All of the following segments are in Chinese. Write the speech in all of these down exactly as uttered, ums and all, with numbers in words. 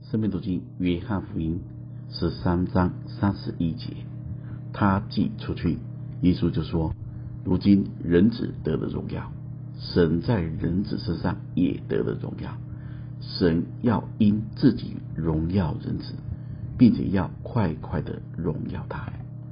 生命读经约翰福音十三章三十一节，他既出去，耶稣就说：如今人子得了荣耀，神在人子身上也得了荣耀，神要因自己荣耀人子，并且要快快的荣耀他。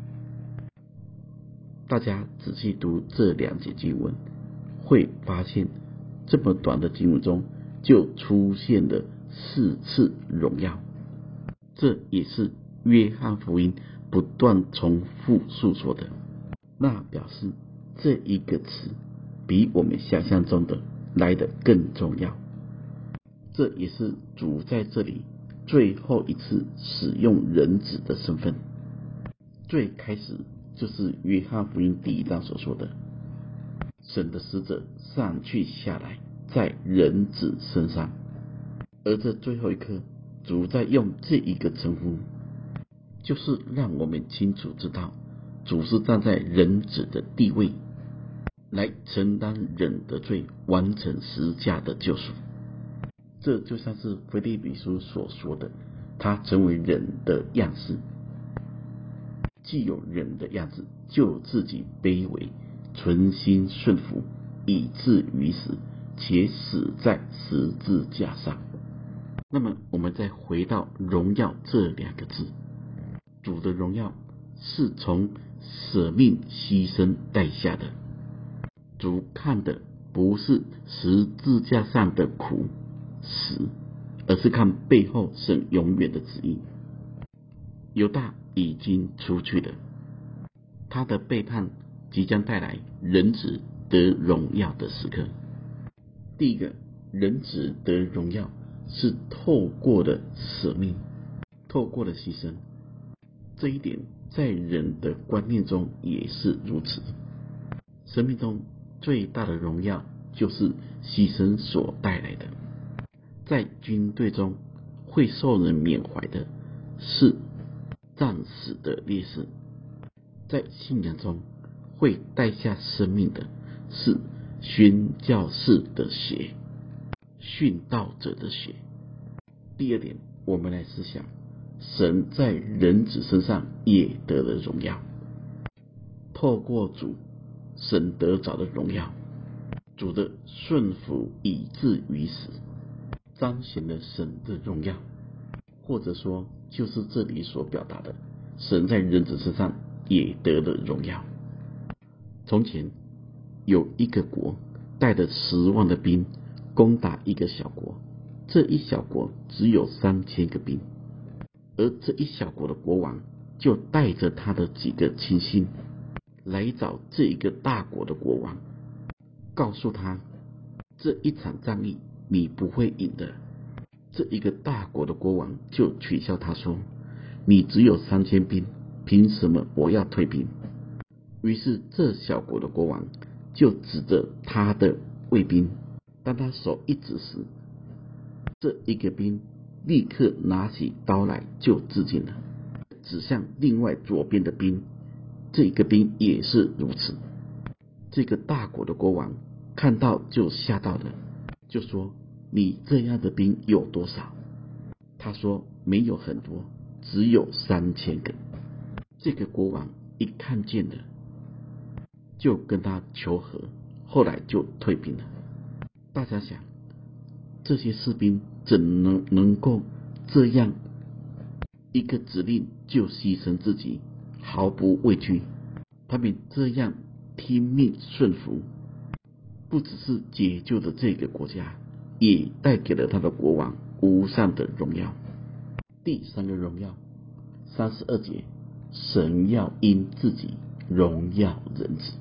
大家仔细读这两节经文，会发现这么短的经文中就出现了四次荣耀，这也是约翰福音不断重复述说的。那表示这一个词比我们想象中的来得更重要，这也是主在这里最后一次使用人子的身份。最开始就是约翰福音第一章所说的，神的使者上去下来在人子身上，而这最后一刻主在用这一个称呼，就是让我们清楚知道主是站在人子的地位来承担人的罪，完成十架的救赎。这就像是腓立比书所说的，他成为人的样式，既有人的样子，就自己卑微，存心顺服，以至于死，且死在十字架上。那么我们再回到荣耀这两个字，主的荣耀是从舍命牺牲带下的。主看的不是十字架上的苦死，而是看背后神永远的旨意。犹大已经出去了，他的背叛即将带来人子得荣耀的时刻。第一个，人子得荣耀是透过了舍命，透过了牺牲。这一点在人的观念中也是如此。生命中最大的荣耀就是牺牲所带来的。在军队中会受人缅怀的是战死的烈士，在信仰中会带下生命的是宣教士的血，殉道者的血。第二点，我们来思想，神在人子身上也得了荣耀。透过主，神得着的荣耀，主的顺服以至于死，彰显了神的荣耀，或者说就是这里所表达的，神在人子身上也得了荣耀。从前有一个国带着十万的兵攻打一个小国，这一小国只有三千个兵，而这一小国的国王就带着他的几个亲信来找这一个大国的国王，告诉他这一场战役你不会赢的。这一个大国的国王就取笑他说，你只有三千兵，凭什么我要退兵？于是这小国的国王就指着他的卫兵，当他手一指时，这一个兵立刻拿起刀来就自尽了。指向另外左边的兵，这个兵也是如此。这个大国的国王看到就吓到了，就说，你这样的兵有多少？他说，没有很多，只有三千个。这个国王一看见了，就跟他求和，后来就退兵了。大家想，这些士兵怎能能够这样一个指令就牺牲自己，毫不畏惧？他们这样听命顺服，不只是解救了这个国家，也带给了他的国王无上的荣耀。第三个荣耀，三十二节，神要因自己荣耀人子。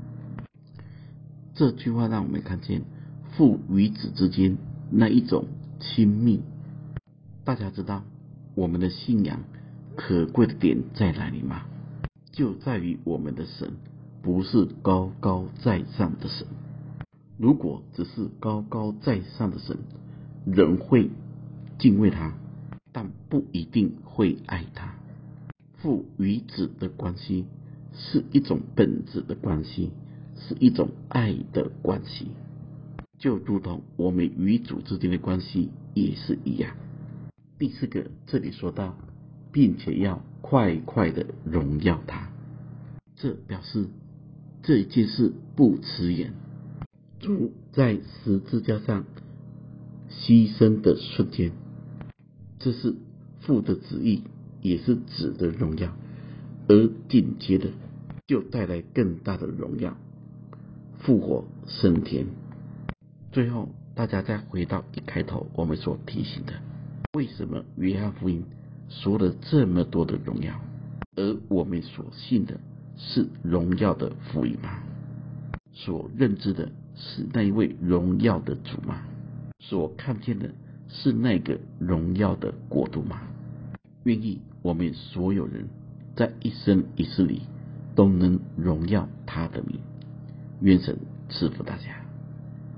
这句话让我们看见父与子之间那一种亲密。大家知道我们的信仰可贵的点在哪里吗？就在于我们的神不是高高在上的神。如果只是高高在上的神，人会敬畏他，但不一定会爱他。父与子的关系是一种本质的关系，是一种爱的关系，就如同我们与主之间的关系也是一样。 第四个，这里说到，并且要快快的荣耀他，这表示这一件事不迟延。主在十字架上牺牲的瞬间，这是父的旨意，也是子的荣耀，而紧接着就带来更大的荣耀，复活升天。最后大家再回到一开头我们所提醒的，为什么约翰福音说了这么多的荣耀，而我们所信的是荣耀的福音吗？所认知的是那一位荣耀的主吗？所看见的是那个荣耀的国度吗？愿意我们所有人在一生一世里都能荣耀他的名。愿神赐福大家。